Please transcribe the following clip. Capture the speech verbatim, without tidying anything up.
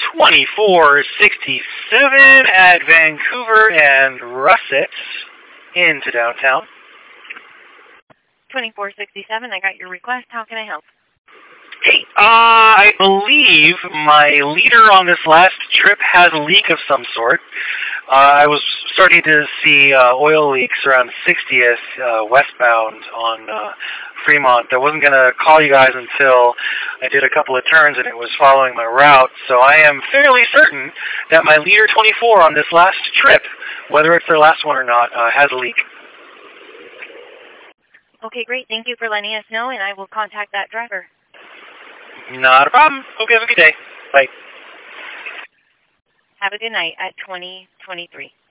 twenty-four sixty-seven at Vancouver and Russet into downtown. twenty-four sixty-seven, I got your request. How can I help? Hey, uh, I believe my leader on this last trip has a leak of some sort. Uh, I was starting to see uh, oil leaks around sixtieth uh, westbound on uh, Fremont. I wasn't going to call you guys until I did a couple of turns and it was following my route. So I am fairly certain that my leader twenty-four on this last trip, whether it's their last one or not, uh, has a leak. Okay, great. Thank you for letting us know, and I will contact that driver. Not a problem. Hope you have a good day. Bye. Have a good night at twenty twenty-three.